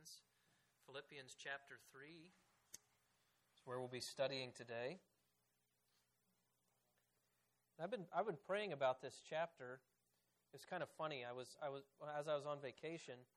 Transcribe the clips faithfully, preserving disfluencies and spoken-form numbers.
Philippians. Philippians chapter three is where we'll be studying today. I've been I've been praying about this chapter. It's kind of funny. I was I was as I was on vacation.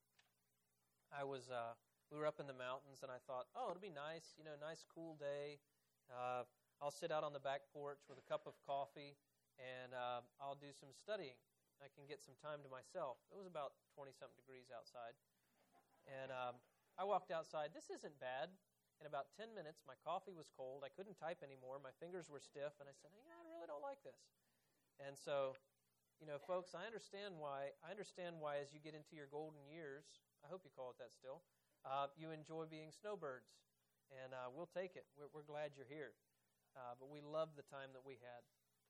I was uh, we were up in the mountains, and I thought, oh, it'll be nice, you know, nice cool day. Uh, I'll sit out on the back porch with a cup of coffee, and uh, I'll do some studying. I can get some time to myself. It was about twenty-something degrees outside. And um, I walked outside. This isn't bad. In about ten minutes, my coffee was cold. I couldn't type anymore. My fingers were stiff. And I said, you know, I really don't like this. And so, you know, folks, I understand why. I understand why as you get into your golden years, I hope you call it that still, uh, you enjoy being snowbirds. And uh, we'll take it. We're, we're glad you're here. Uh, but we love the time that we had.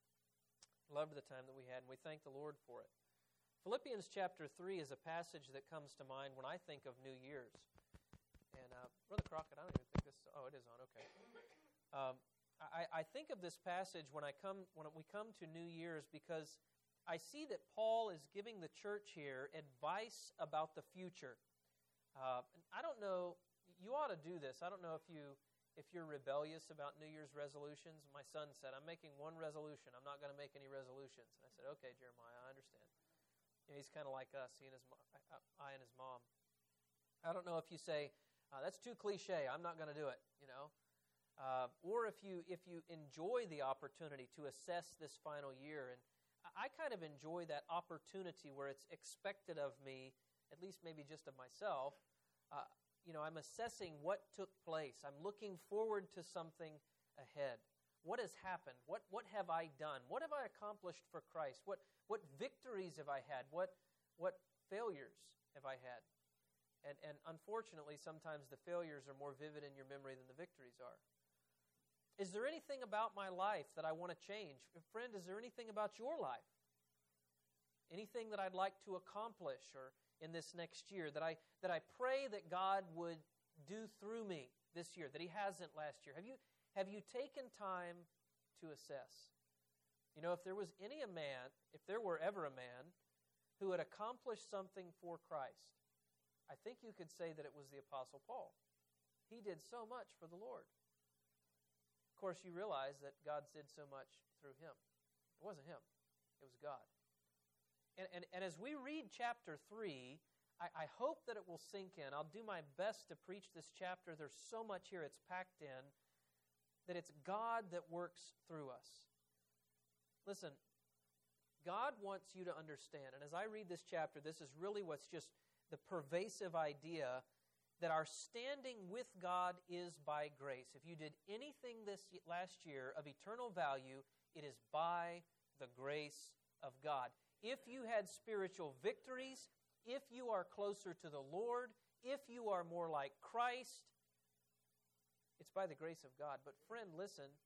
Loved the time that we had, and we thank the Lord for it. Philippians chapter three is a passage that comes to mind when I think of New Year's. And uh, Brother Crockett, I don't even think this. Oh, it is on. Okay. Um, I, I think of this passage when I come when we come to New Year's because I see that Paul is giving the church here advice about the future. Uh, and I don't know. You ought to do this. I don't know if you. If you're rebellious about New Year's resolutions. My son said, I'm making one resolution. I'm not going to make any resolutions. And I said, okay, Jeremiah, I understand. You know, he's kind of like us, he and his, I and his mom. I don't know if you say, uh, that's too cliche, I'm not going to do it, you know. Uh, or if you if you enjoy the opportunity to assess this final year. And I kind of enjoy that opportunity where it's expected of me, at least maybe just of myself, uh, you know, I'm assessing what took place. I'm looking forward to something ahead. What has happened? What what have I done? What have I accomplished for Christ? What what victories have I had? What what failures have I had? And and unfortunately, sometimes the failures are more vivid in your memory than the victories are. Is there anything about my life that I want to change? Friend, is there anything about your life? Anything that I'd like to accomplish or in this next year, that I that I pray that God would do through me this year, that He hasn't last year? Have you have you taken time to assess? You know, if there was any a man, if there were ever a man who had accomplished something for Christ, I think you could say that it was the Apostle Paul. He did so much for the Lord. Of course, you realize that God did so much through him. It wasn't him. It was God. And, and, and as we read chapter three, I, I hope that it will sink in. I'll do my best to preach this chapter. There's so much here, it's packed in, that it's God that works through us. Listen, God wants you to understand, and as I read this chapter, this is really what's just the pervasive idea that our standing with God is by grace. If you did anything this last year of eternal value, it is by the grace of God. If you had spiritual victories, if you are closer to the Lord, if you are more like Christ, it's by the grace of God. But friend, listen,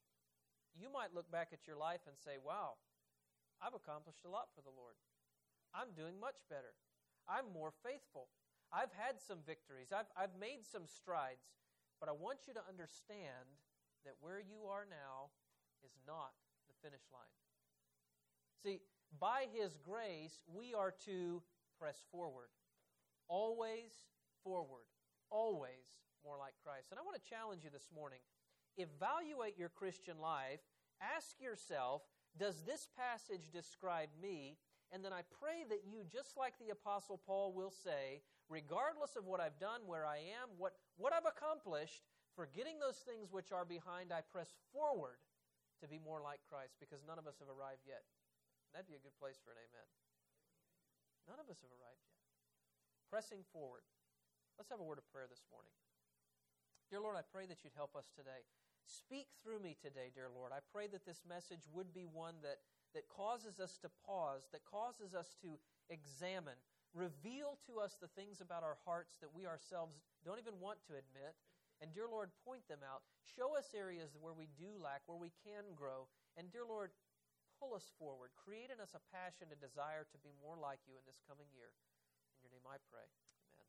you might look back at your life and say, wow, I've accomplished a lot for the Lord. I'm doing much better. I'm more faithful. I've had some victories. I've, I've made some strides. But I want you to understand that where you are now is not the finish line. See, by His grace, we are to press forward. Always forward. Always more like Christ. And I want to challenge you this morning. Evaluate your Christian life. Ask yourself, does this passage describe me? And then I pray that you, just like the Apostle Paul will say, regardless of what I've done, where I am, what, what I've accomplished, forgetting those things which are behind, I press forward to be more like Christ, because none of us have arrived yet. That'd be a good place for an amen. None of us have arrived yet. Pressing forward. Let's have a word of prayer this morning. Dear Lord, I pray that you'd help us today. Speak through me today, dear Lord. I pray that this message would be one that, that causes us to pause, that causes us to examine, reveal to us the things about our hearts that we ourselves don't even want to admit. And dear Lord, point them out. Show us areas where we do lack, where we can grow. And dear Lord, pull us forward. Create in us a passion, a desire to be more like you in this coming year. In your name I pray. Amen.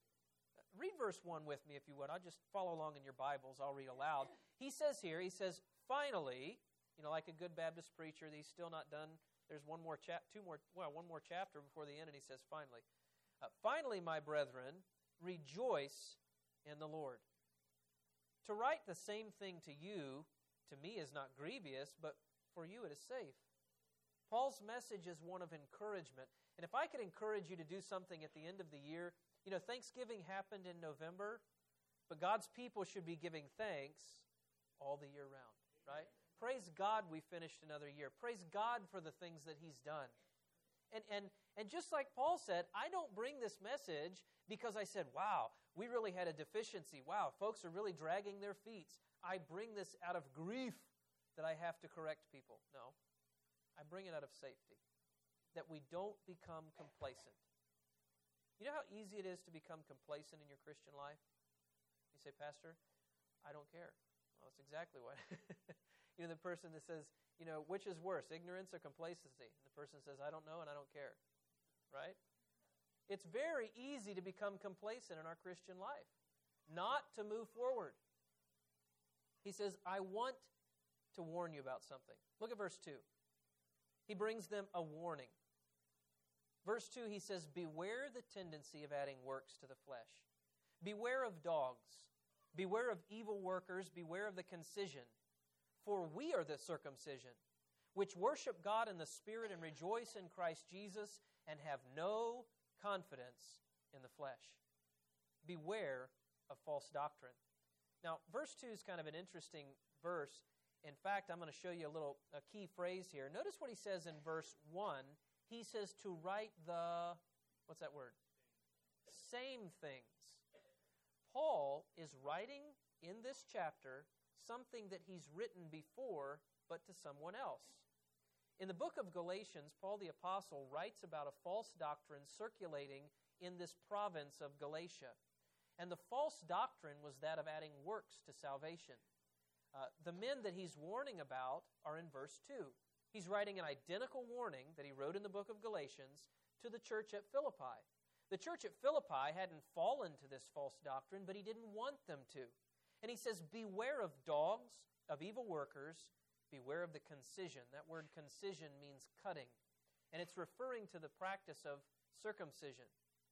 Read verse one with me, if you would. I'll just follow along in your Bibles. I'll read aloud. He says here, he says, finally, you know, like a good Baptist preacher, he's still not done. There's one more chap, two more, well, one more chapter before the end, and he says, finally. Uh, finally, my brethren, rejoice in the Lord. To write the same thing to you, to me, is not grievous, but for you it is safe. Paul's message is one of encouragement. And if I could encourage you to do something at the end of the year, you know, Thanksgiving happened in November, but God's people should be giving thanks all the year round, right? Praise God we finished another year. Praise God for the things that He's done. And, and, and just like Paul said, I don't bring this message because I said, wow, we really had a deficiency. Wow, folks are really dragging their feet. I bring this out of grief that I have to correct people. No, I bring it out of safety, that we don't become complacent. You know how easy it is to become complacent in your Christian life? You say, Pastor, I don't care. Well, that's exactly what. You know, the person that says, you know, which is worse, ignorance or complacency? And the person says, I don't know and I don't care. Right? It's very easy to become complacent in our Christian life, not to move forward. He says, I want to warn you about something. Look at verse two. He brings them a warning. Verse two, he says, beware the tendency of adding works to the flesh. Beware of dogs. Beware of evil workers. Beware of the concision. For we are the circumcision, which worship God in the Spirit and rejoice in Christ Jesus and have no confidence in the flesh. Beware of false doctrine. Now, verse two is kind of an interesting verse. In fact, I'm going to show you a little a key phrase here. Notice what he says in verse one. He says to write the, what's that word? Same things. Paul is writing in this chapter something that he's written before, but to someone else. In the book of Galatians, Paul the Apostle writes about a false doctrine circulating in this province of Galatia. And the false doctrine was that of adding works to salvation. Uh, the men that he's warning about are in verse two. He's writing an identical warning that he wrote in the book of Galatians to the church at Philippi. The church at Philippi hadn't fallen to this false doctrine, but he didn't want them to. And he says, beware of dogs, of evil workers, beware of the concision. That word concision means cutting. And it's referring to the practice of circumcision.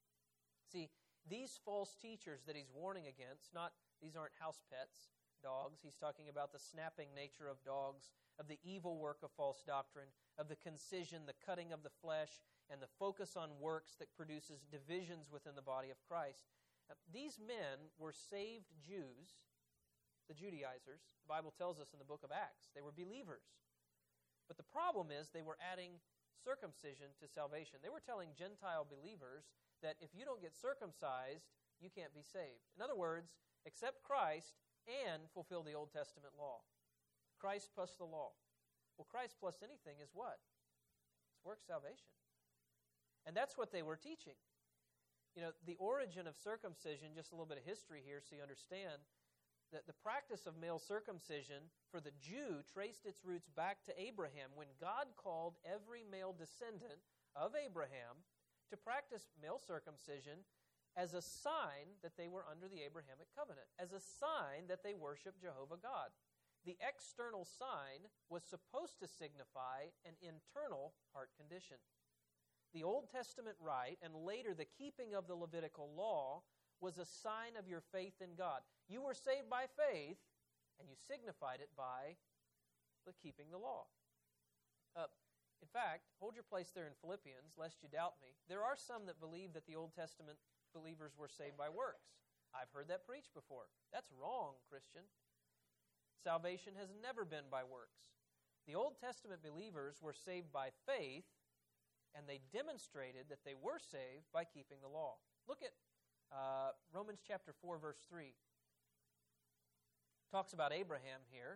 See, these false teachers that he's warning against, not these aren't house pets, dogs. He's talking about the snapping nature of dogs, of the evil work of false doctrine, of the concision, the cutting of the flesh, and the focus on works that produces divisions within the body of Christ. Now, these men were saved Jews, the Judaizers. The Bible tells us in the book of Acts, they were believers. But the problem is they were adding circumcision to salvation. They were telling Gentile believers that if you don't get circumcised, you can't be saved. In other words, accept Christ and fulfill the Old Testament law. Christ plus the law. Well, Christ plus anything is what? It's work salvation. And that's what they were teaching. You know, the origin of circumcision, just a little bit of history here so you understand, that the practice of male circumcision for the Jew traced its roots back to Abraham, when God called every male descendant of Abraham to practice male circumcision as a sign that they were under the Abrahamic covenant, as a sign that they worship Jehovah God. The external sign was supposed to signify an internal heart condition. The Old Testament rite, and later the keeping of the Levitical law, was a sign of your faith in God. You were saved by faith, and you signified it by the keeping the law. Uh, in fact, hold your place there in Philippians, lest you doubt me. There are some that believe that the Old Testament believers were saved by works. I've heard that preached before. That's wrong, Christian. Salvation has never been by works. The Old Testament believers were saved by faith, and they demonstrated that they were saved by keeping the law. Look at uh, Romans chapter four, verse three. Talks about Abraham here.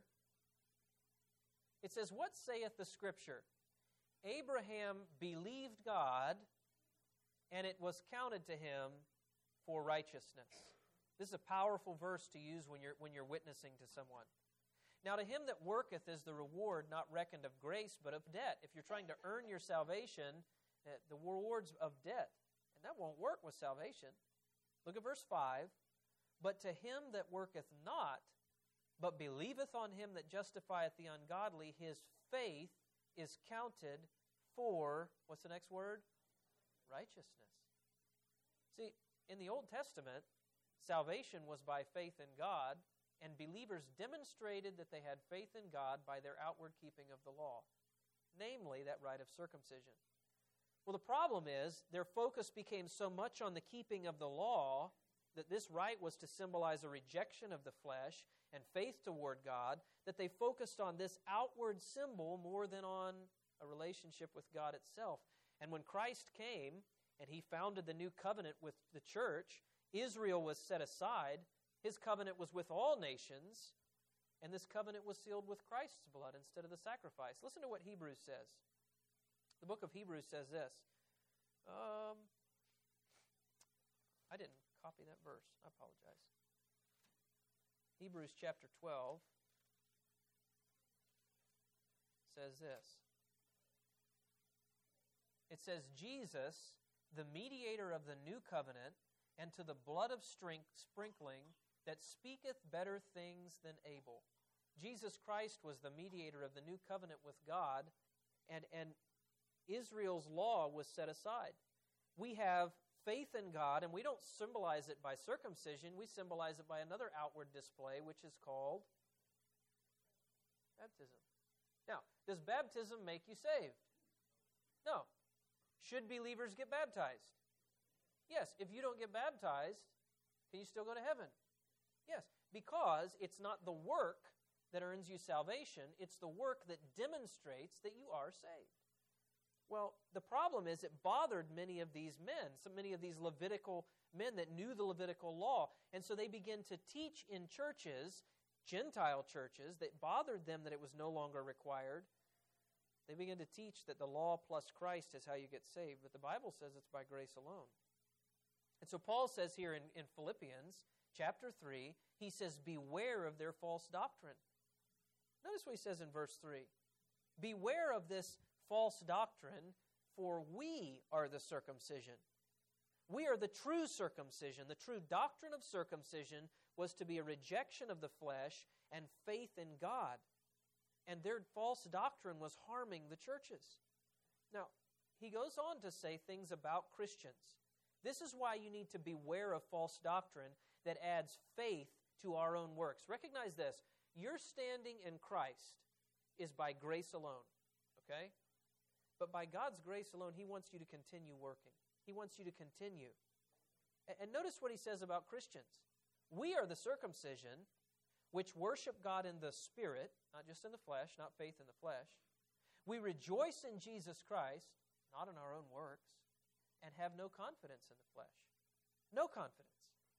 It says, what saith the Scripture? Abraham believed God, and it was counted to him for righteousness. This is a powerful verse to use when you're, when you're witnessing to someone. Now to him that worketh is the reward not reckoned of grace, but of debt. If you're trying to earn your salvation, the reward's of debt. And that won't work with salvation. Look at verse five. But to him that worketh not, but believeth on him that justifieth the ungodly, his faith is counted for, what's the next word? Righteousness. See, in the Old Testament, salvation was by faith in God, and believers demonstrated that they had faith in God by their outward keeping of the law, namely that rite of circumcision. Well, the problem is their focus became so much on the keeping of the law that this rite was to symbolize a rejection of the flesh and faith toward God, that they focused on this outward symbol more than on a relationship with God itself. And when Christ came and he founded the new covenant with the church, Israel was set aside. His covenant was with all nations, and this covenant was sealed with Christ's blood instead of the sacrifice. Listen to what Hebrews says. The book of Hebrews says this. Um, I didn't copy that verse. I apologize. Hebrews chapter twelve says this. It says, Jesus, the mediator of the new covenant, and to the blood of strength, sprinkling, that speaketh better things than Abel. Jesus Christ was the mediator of the new covenant with God, and, and Israel's law was set aside. We have faith in God, and we don't symbolize it by circumcision. We symbolize it by another outward display, which is called baptism. Now, does baptism make you saved? No. Should believers get baptized? Yes. If you don't get baptized, can you still go to heaven? Yes, because it's not the work that earns you salvation, it's the work that demonstrates that you are saved. Well, the problem is it bothered many of these men, so many of these Levitical men that knew the Levitical law, and so they began to teach in churches, Gentile churches, that bothered them that it was no longer required. They began to teach that the law plus Christ is how you get saved, but the Bible says it's by grace alone. And so Paul says here in, in Philippians chapter three, he says, beware of their false doctrine. Notice what he says in verse three. Beware of this false doctrine, for we are the circumcision. We are the true circumcision. The true doctrine of circumcision was to be a rejection of the flesh and faith in God. And their false doctrine was harming the churches. Now, he goes on to say things about Christians. This is why you need to beware of false doctrine that adds faith to our own works. Recognize this. Your standing in Christ is by grace alone. Okay? But by God's grace alone, he wants you to continue working. He wants you to continue. And notice what he says about Christians. We are the circumcision which worship God in the Spirit, not just in the flesh, not faith in the flesh. We rejoice in Jesus Christ, not in our own works, and have no confidence in the flesh. No confidence.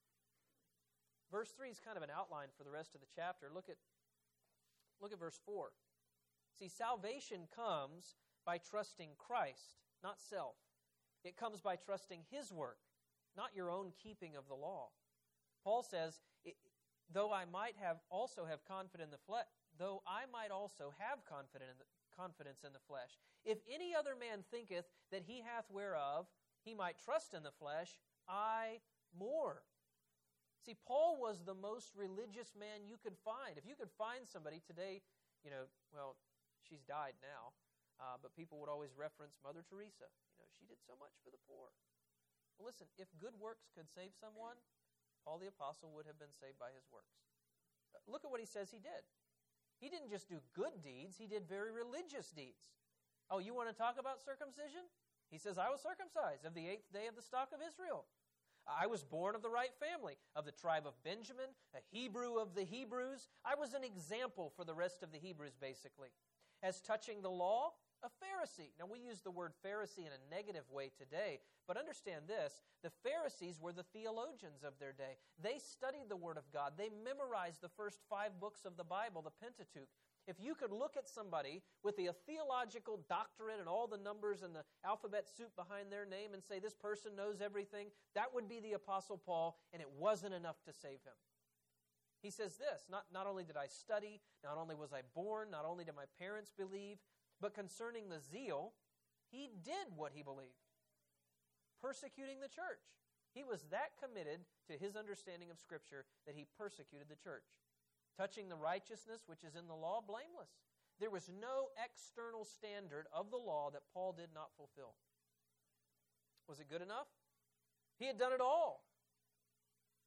Verse three is kind of an outline for the rest of the chapter. Look at, look at verse four. See, salvation comes by trusting Christ, not self. It comes by trusting His work, not your own keeping of the law. Paul says, though I might have also have confidence in the flesh, though I might also have confidence in the, confidence in the flesh. If any other man thinketh that he hath whereof he might trust in the flesh, I more. See, Paul was the most religious man you could find. If you could find somebody today, you know, well, she's died now. Uh, but people would always reference Mother Teresa. You know, she did so much for the poor. Well, listen, if good works could save someone, Paul the Apostle would have been saved by his works. Uh, look at what he says he did. He didn't just do good deeds, he did very religious deeds. Oh, you want to talk about circumcision? He says, I was circumcised of the eighth day of the stock of Israel. I was born of the right family, of the tribe of Benjamin, a Hebrew of the Hebrews. I was an example for the rest of the Hebrews, basically. As touching the law, a Pharisee. Now, we use the word Pharisee in a negative way today, but understand this. The Pharisees were the theologians of their day. They studied the Word of God. They memorized the first five books of the Bible, the Pentateuch. If you could look at somebody with a theological doctorate and all the numbers and the alphabet soup behind their name and say, this person knows everything, that would be the Apostle Paul, and it wasn't enough to save him. He says this, not, not only did I study, not only was I born, not only did my parents believe, but concerning the zeal, he did what he believed. Persecuting the church. He was that committed to his understanding of Scripture that he persecuted the church. Touching the righteousness which is in the law, blameless. There was no external standard of the law that Paul did not fulfill. Was it good enough? He had done it all.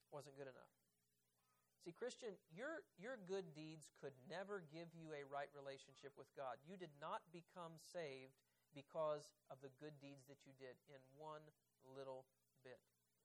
wasn't good enough. See, Christian, your, your good deeds could never give you a right relationship with God. You did not become saved because of the good deeds that you did in one little bit.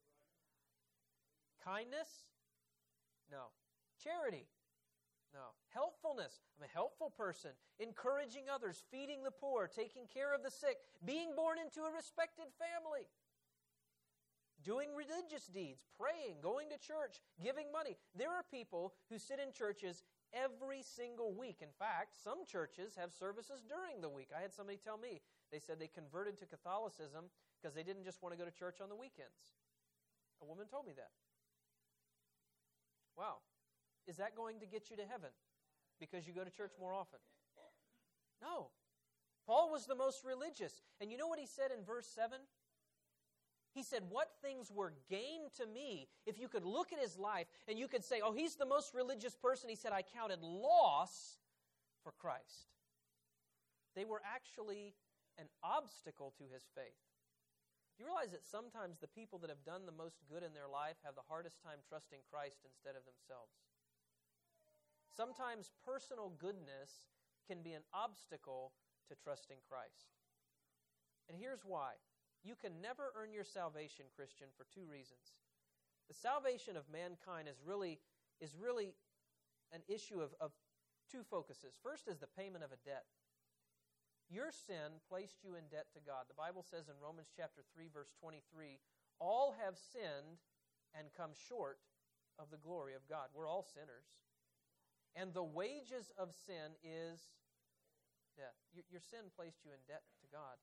Kindness? No. Charity? No. Helpfulness? I'm a helpful person. Encouraging others, feeding the poor, taking care of the sick, being born into a respected family. Doing religious deeds, praying, going to church, giving money. There are people who sit in churches every single week. In fact, some churches have services during the week. I had somebody tell me, they said they converted to Catholicism because they didn't just want to go to church on the weekends. A woman told me that. Wow. Is that going to get you to heaven because you go to church more often? No. Paul was the most religious. And you know what he said in verse seven? He said, what things were gain to me? If you could look at his life and you could say, oh, he's the most religious person. He said, I counted loss for Christ. They were actually an obstacle to his faith. Do you realize that sometimes the people that have done the most good in their life have the hardest time trusting Christ instead of themselves? Sometimes personal goodness can be an obstacle to trusting Christ. And here's why. You can never earn your salvation, Christian, for two reasons. The salvation of mankind is really, is really an issue of, of two focuses. First is the payment of a debt. Your sin placed you in debt to God. The Bible says in Romans chapter three, verse twenty-three, all have sinned and come short of the glory of God. We're all sinners. And the wages of sin is death. Your, your sin placed you in debt to God.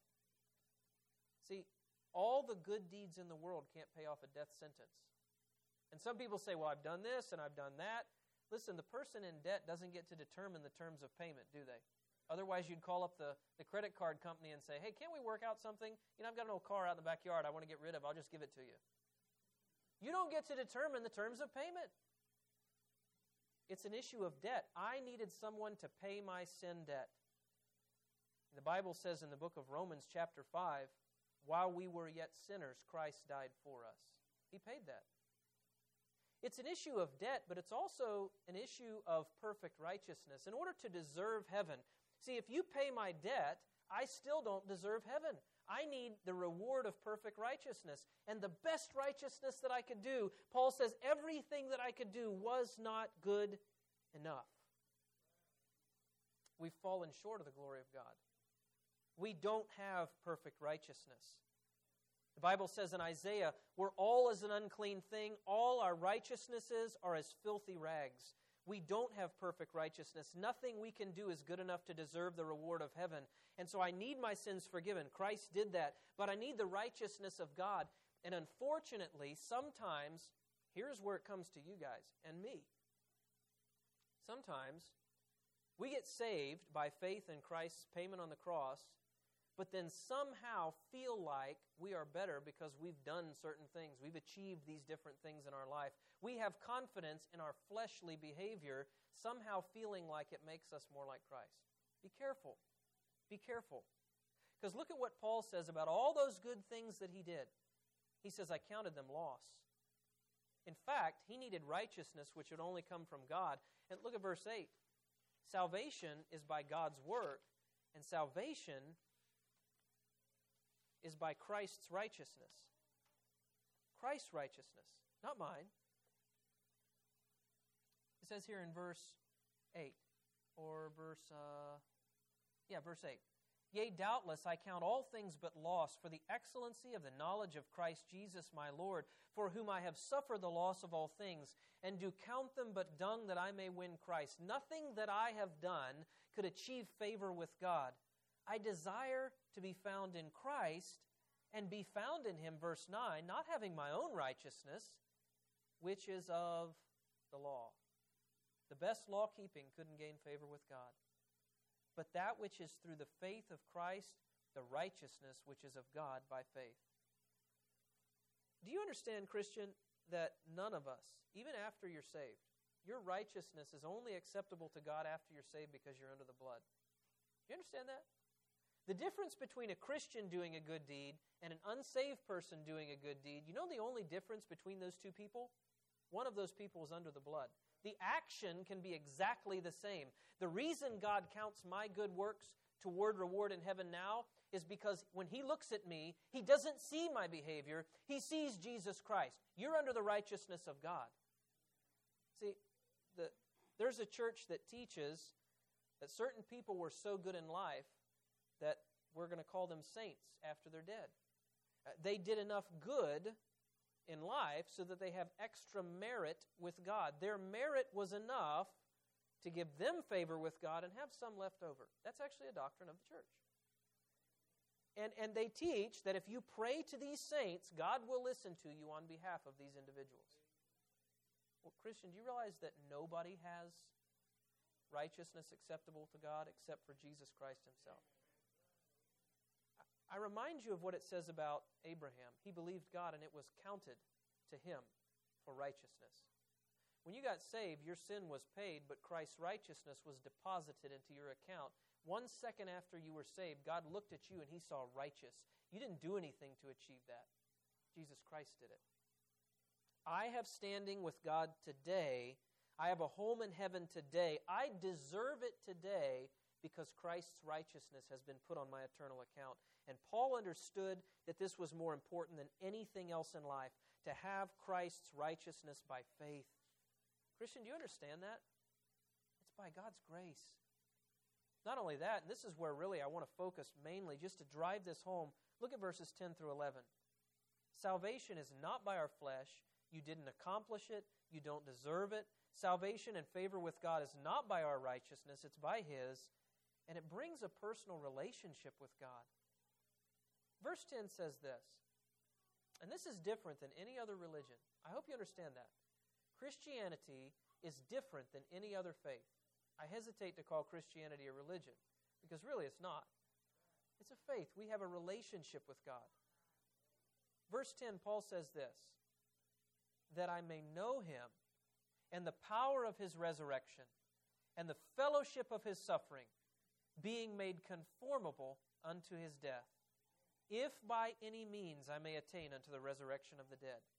See, all the good deeds in the world can't pay off a death sentence. And some people say, well, I've done this and I've done that. Listen, the person in debt doesn't get to determine the terms of payment, do they? Otherwise, you'd call up the, the credit card company and say, hey, can't we work out something? You know, I've got an old car out in the backyard I want to get rid of. I'll just give it to you. You don't get to determine the terms of payment. It's an issue of debt. I needed someone to pay my sin debt. The Bible says in the book of Romans chapter five, while we were yet sinners, Christ died for us. He paid that. It's an issue of debt, but it's also an issue of perfect righteousness. In order to deserve heaven, see, if you pay my debt, I still don't deserve heaven. I need the reward of perfect righteousness. And the best righteousness that I could do, Paul says, everything that I could do was not good enough. We've fallen short of the glory of God. We don't have perfect righteousness. The Bible says in Isaiah, we're all as an unclean thing. All our righteousnesses are as filthy rags. We don't have perfect righteousness. Nothing we can do is good enough to deserve the reward of heaven. And so I need my sins forgiven. Christ did that. But I need the righteousness of God. And unfortunately, sometimes, here's where it comes to you guys and me. Sometimes we get saved by faith in Christ's payment on the cross, but then somehow feel like we are better because we've done certain things. We've achieved these different things in our life. We have confidence in our fleshly behavior, somehow feeling like it makes us more like Christ. Be careful. Be careful. Because look at what Paul says about all those good things that he did. He says, I counted them loss. In fact, he needed righteousness, which would only come from God. And look at verse eight. Salvation is by God's work, and salvation is by Christ's righteousness. Christ's righteousness, not mine. It says here in verse eight, or verse, uh, yeah, verse eight. Yea, doubtless I count all things but loss for the excellency of the knowledge of Christ Jesus my Lord, for whom I have suffered the loss of all things, and do count them but dung that I may win Christ. Nothing that I have done could achieve favor with God. I desire to be found in Christ and be found in Him, verse nine, not having my own righteousness, which is of the law. The best law-keeping couldn't gain favor with God. But that which is through the faith of Christ, the righteousness which is of God by faith. Do you understand, Christian, that none of us, even after you're saved, your righteousness is only acceptable to God after you're saved because you're under the blood? Do you understand that? The difference between a Christian doing a good deed and an unsaved person doing a good deed, you know the only difference between those two people? one of those people is under the blood. The action can be exactly the same. The reason God counts my good works toward reward in heaven now is because when He looks at me, He doesn't see my behavior. He sees Jesus Christ. You're under the righteousness of God. See, the, there's a church that teaches that certain people were so good in life that we're going to call them saints after they're dead. Uh, they did enough good in life so that they have extra merit with God. Their merit was enough to give them favor with God and have some left over. That's actually a doctrine of the church. And, and they teach that if you pray to these saints, God will listen to you on behalf of these individuals. Well, Christian, do you realize that nobody has righteousness acceptable to God except for Jesus Christ Himself? I remind you of what it says about Abraham. He believed God and it was counted to him for righteousness. When you got saved, your sin was paid, but Christ's righteousness was deposited into your account. One second after you were saved, God looked at you and He saw righteous. You didn't do anything to achieve that. Jesus Christ did it. I have standing with God today. I have a home in heaven today. I deserve it today because Christ's righteousness has been put on my eternal account. And Paul understood that this was more important than anything else in life, to have Christ's righteousness by faith. Christian, do you understand that? It's by God's grace. Not only that, and this is where really I want to focus mainly, just to drive this home. Look at verses ten through eleven. Salvation is not by our flesh. You didn't accomplish it. You don't deserve it. Salvation and favor with God is not by our righteousness. It's by His. And it brings a personal relationship with God. Verse ten says this, and this is different than any other religion. I hope you understand that. Christianity is different than any other faith. I hesitate to call Christianity a religion, because really it's not. It's a faith. We have a relationship with God. Verse ten, Paul says this, that I may know Him and the power of His resurrection and the fellowship of His suffering, being made conformable unto His death, if by any means I may attain unto the resurrection of the dead.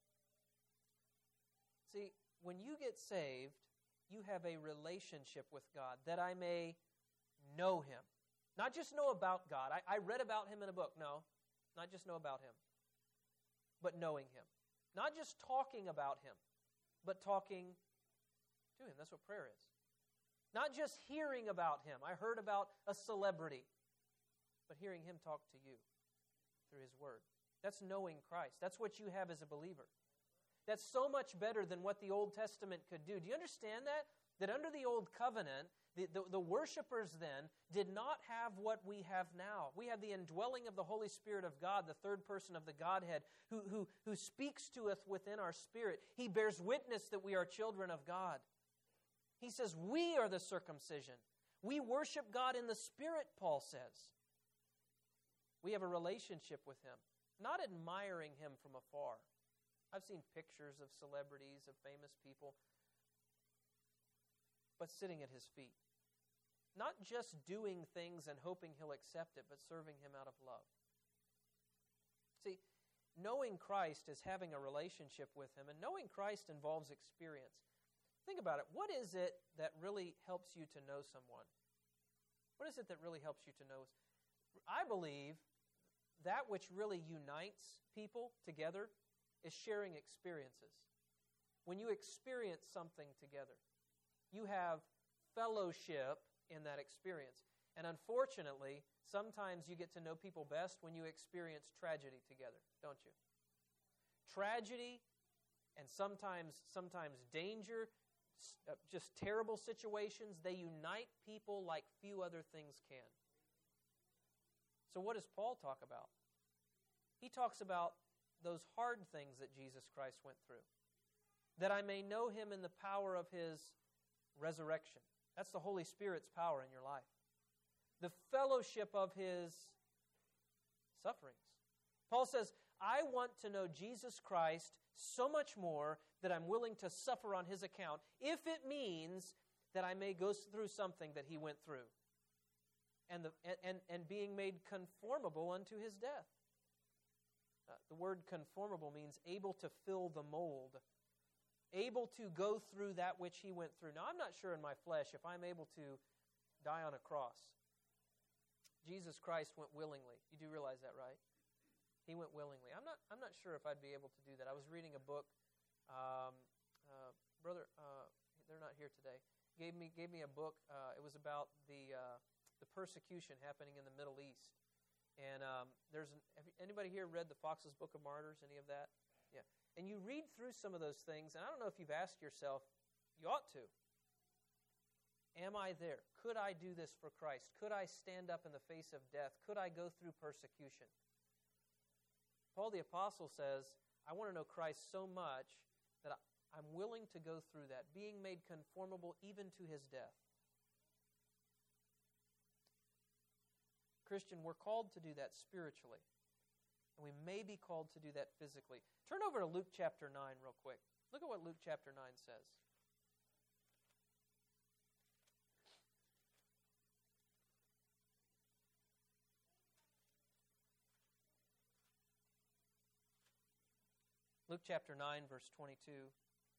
See, when you get saved, you have a relationship with God, that I may know Him. Not just know about God. I, I read about Him in a book. No, not just know about Him, but knowing Him. Not just talking about Him, but talking to Him. That's what prayer is. Not just hearing about Him. I heard about a celebrity, but hearing Him talk to you through His Word. That's knowing Christ. That's what you have as a believer. That's so much better than what the Old Testament could do. Do you understand that? That under the Old Covenant, the, the, the worshipers then did not have what we have now. We have the indwelling of the Holy Spirit of God, the third person of the Godhead, who, who, who speaks to us within our spirit. He bears witness that we are children of God. He says we are the circumcision. We worship God in the Spirit, Paul says. We have a relationship with Him, not admiring Him from afar. I've seen pictures of celebrities, of famous people, but sitting at His feet. Not just doing things and hoping He'll accept it, but serving Him out of love. See, knowing Christ is having a relationship with Him, and knowing Christ involves experience. Think about it. What is it that really helps you to know someone? What is it that really helps you to know? I believe that which really unites people together is sharing experiences. When you experience something together, you have fellowship in that experience. And unfortunately, sometimes you get to know people best when you experience tragedy together, don't you? Tragedy and sometimes sometimes danger, uh, just terrible situations, they unite people like few other things can. So what does Paul talk about? He talks about those hard things that Jesus Christ went through, that I may know Him in the power of His resurrection. That's the Holy Spirit's power in your life. The fellowship of His sufferings. Paul says, I want to know Jesus Christ so much more that I'm willing to suffer on His account, if it means that I may go through something that He went through, and, the, and, and being made conformable unto His death. Uh, the word conformable means able to fill the mold. able to go through that which he went through. Now, I'm not sure in my flesh if I'm able to die on a cross. Jesus Christ went willingly. You do realize that, right? He went willingly. I'm not I'm not sure if I'd be able to do that. I was reading a book. Um, uh, brother, uh, they're not here today. Gave me gave me a book. Uh, it was about the uh, the persecution happening in the Middle East. And um, there's an, have anybody here read the Fox's Book of Martyrs? Any of that? Yeah. And you read through some of those things, and I don't know if you've asked yourself, you ought to. Am I there? Could I do this for Christ? Could I stand up in the face of death? Could I go through persecution? Paul the Apostle says, I want to know Christ so much that I'm willing to go through that, being made conformable even to his death. Christian, we're called to do that spiritually, and we may be called to do that physically. Turn over to Luke chapter nine real quick. Look at what Luke chapter nine says. Luke chapter nine, verse twenty-two.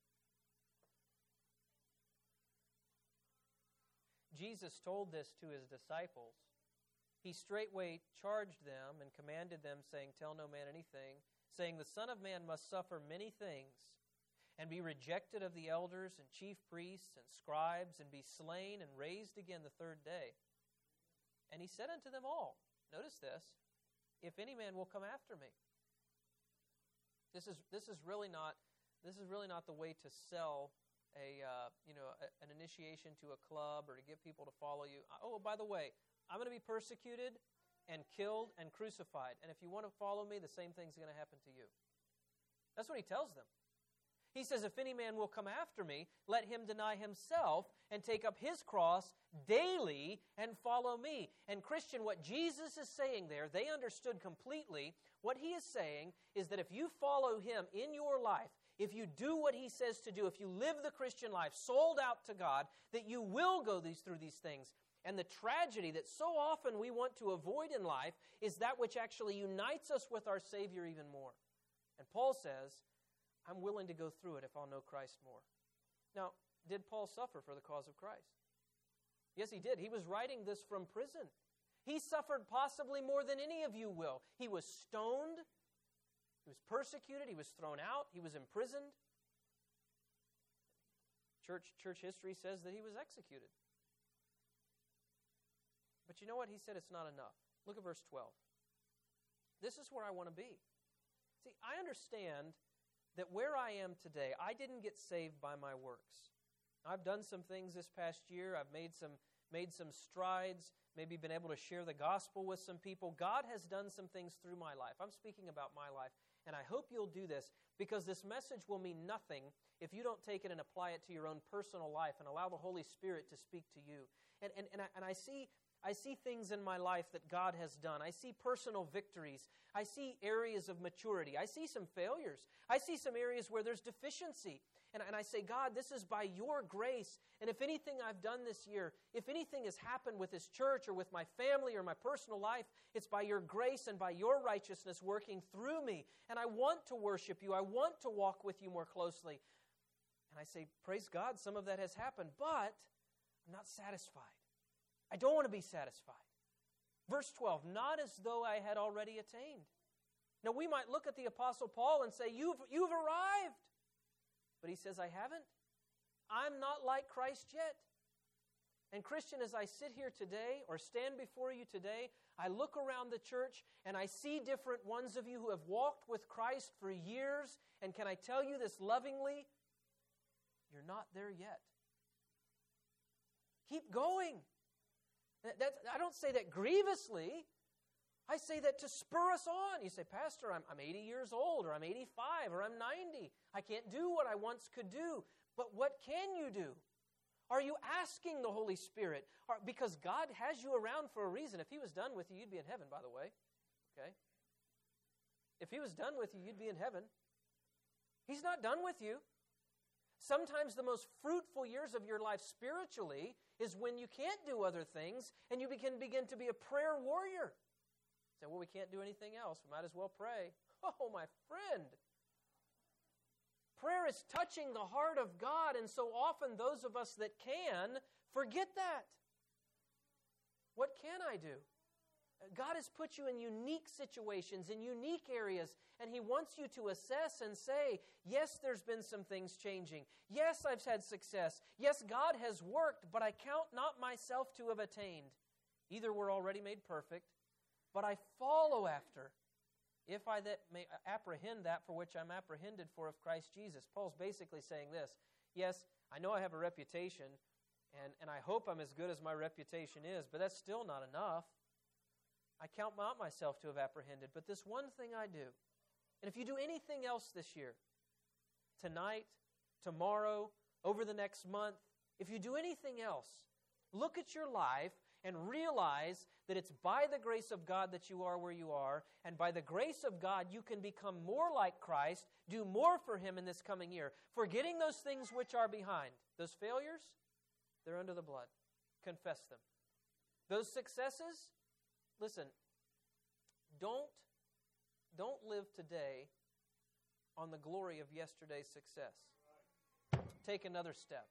Jesus told this to his disciples. He straightway charged them and commanded them, saying, Tell no man anything, saying, The Son of Man must suffer many things, and be rejected of the elders and chief priests and scribes, and be slain and raised again the third day. And he said unto them all, notice this, If any man will come after me. This is this is really not this is really not the way to sell a uh, you know a, an initiation to a club or to get people to follow you. Oh, by the way, I'm going to be persecuted and killed and crucified, and if you want to follow me, the same thing's going to happen to you. That's what he tells them. He says, if any man will come after me, let him deny himself and take up his cross daily and follow me. And Christian, what Jesus is saying there, they understood completely. What he is saying is that if you follow him in your life, if you do what he says to do, if you live the Christian life sold out to God, that you will go these through these things. And the tragedy that so often we want to avoid in life is that which actually unites us with our Savior even more. And Paul says, I'm willing to go through it if I'll know Christ more. Now, did Paul suffer for the cause of Christ? Yes, he did. He was writing this from prison. He suffered possibly more than any of you will. He was stoned. He was persecuted. He was thrown out. He was imprisoned. Church, church history says that he was executed. But you know what? He said it's not enough. Look at verse twelve. This is where I want to be. See, I understand that where I am today, I didn't get saved by my works. I've done some things this past year. I've made some made some strides, maybe been able to share the gospel with some people. God has done some things through my life. I'm speaking about my life, and I hope you'll do this because this message will mean nothing if you don't take it and apply it to your own personal life and allow the Holy Spirit to speak to you. And and and I, and I see I see things in my life that God has done. I see personal victories. I see areas of maturity. I see some failures. I see some areas where there's deficiency. And, and I say, God, this is by your grace. And if anything I've done this year, if anything has happened with this church or with my family or my personal life, it's by your grace and by your righteousness working through me. And I want to worship you. I want to walk with you more closely. And I say, praise God, some of that has happened, but I'm not satisfied. I don't want to be satisfied. Verse twelve, not as though I had already attained. Now we might look at the Apostle Paul and say, you've, you've arrived. But he says, I haven't. I'm not like Christ yet. And Christian, as I sit here today or stand before you today, I look around the church and I see different ones of you who have walked with Christ for years. And can I tell you this lovingly? You're not there yet. Keep going. That's, I don't say that grievously. I say that to spur us on. You say, Pastor, I'm, I'm eighty years old, or I'm eighty-five, or I'm ninety. I can't do what I once could do. But what can you do? Are you asking the Holy Spirit? Are, because God has you around for a reason. If He was done with you, you'd be in heaven, by the way. Okay? If He was done with you, you'd be in heaven. He's not done with you. Sometimes the most fruitful years of your life spiritually is when you can't do other things and you begin, begin to be a prayer warrior. Say, well, we can't do anything else. We might as well pray. Oh, my friend. prayer is touching the heart of God, and so often those of us that can forget that. What can I do? God has put you in unique situations, in unique areas, and He wants you to assess and say, yes, there's been some things changing. Yes, I've had success. Yes, God has worked, but I count not myself to have attained. Either we're already made perfect, but I follow after, if I that may apprehend that for which I'm apprehended for of Christ Jesus. Paul's basically saying this, yes, I know I have a reputation, and, and I hope I'm as good as my reputation is, but that's still not enough. I count not myself to have apprehended, but this one thing I do. And if you do anything else this year, tonight, tomorrow, over the next month, if you do anything else, look at your life and realize that it's by the grace of God that you are where you are, and by the grace of God you can become more like Christ, do more for Him in this coming year, forgetting those things which are behind. Those failures, they're under the blood. Confess them. Those successes, listen, don't, don't live today on the glory of yesterday's success. Take another step.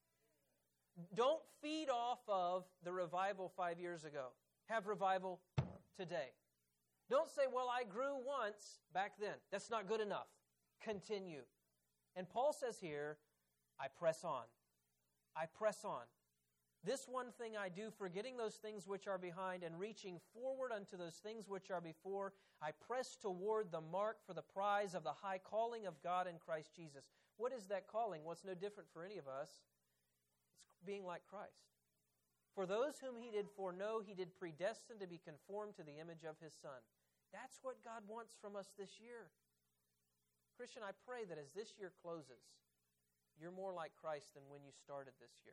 Don't feed off of the revival five years ago. Have revival today. Don't say, well, I grew once back then. That's not good enough. Continue. And Paul says here, I press on. I press on. This one thing I do, forgetting those things which are behind and reaching forward unto those things which are before, I press toward the mark for the prize of the high calling of God in Christ Jesus. What is that calling? Well, it's no different for any of us. It's being like Christ. For those whom He did foreknow, He did predestine to be conformed to the image of His Son. That's what God wants from us this year. Christian, I pray that as this year closes, you're more like Christ than when you started this year.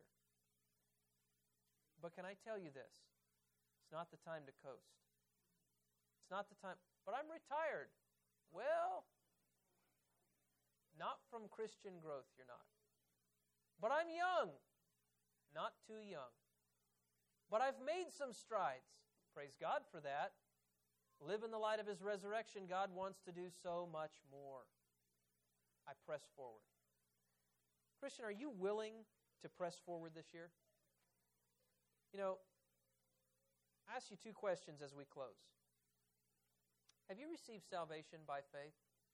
But can I tell you this? It's not the time to coast. It's not the time. But I'm retired. Well, not from Christian growth, you're not. But I'm young. Not too young. But I've made some strides. Praise God for that. Live in the light of His resurrection. God wants to do so much more. I press forward. Christian, are you willing to press forward this year? You know, I ask you two questions as we close. Have you received salvation by faith?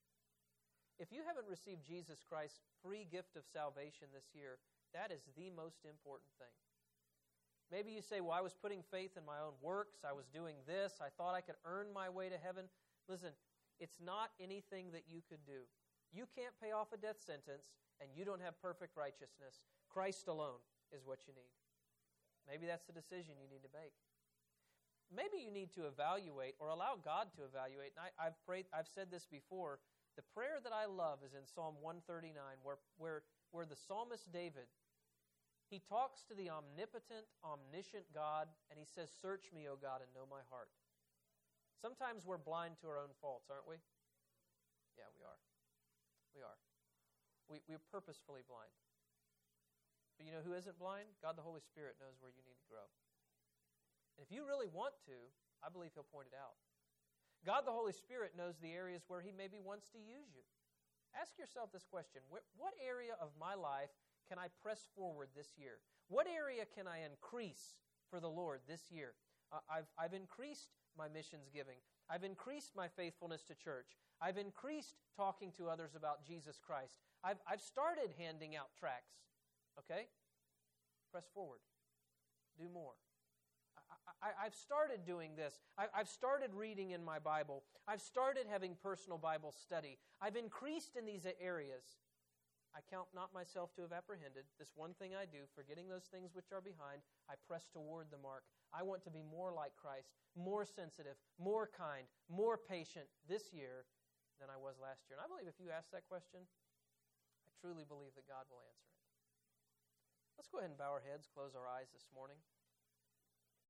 If you haven't received Jesus Christ's free gift of salvation this year, that is the most important thing. Maybe you say, well, I was putting faith in my own works. I was doing this. I thought I could earn my way to heaven. Listen, it's not anything that you could do. You can't pay off a death sentence, and you don't have perfect righteousness. Christ alone is what you need. Maybe that's the decision you need to make. Maybe you need to evaluate or allow God to evaluate. And I, I've prayed, I've said this before. The prayer that I love is in Psalm one thirty-nine, where, where, where the psalmist David, he talks to the omnipotent, omniscient God, and he says, search me, O God, and know my heart. Sometimes we're blind to our own faults, aren't we? Yeah, we are. We are. We, we're purposefully blind. But you know who isn't blind? God the Holy Spirit knows where you need to grow. And if you really want to, I believe He'll point it out. God the Holy Spirit knows the areas where He maybe wants to use you. Ask yourself this question. What area of my life can I press forward this year? What area can I increase for the Lord this year? Uh, I've, I've increased my missions giving. I've increased my faithfulness to church. I've increased talking to others about Jesus Christ. I've, I've started handing out tracts. Okay? Press forward. Do more. I, I, I've started doing this. I, I've started reading in my Bible. I've started having personal Bible study. I've increased in these areas. I count not myself to have apprehended. This one thing I do, forgetting those things which are behind, I press toward the mark. I want to be more like Christ, more sensitive, more kind, more patient this year than I was last year. And I believe if you ask that question, I truly believe that God will answer it. Let's go ahead and bow our heads, close our eyes this morning.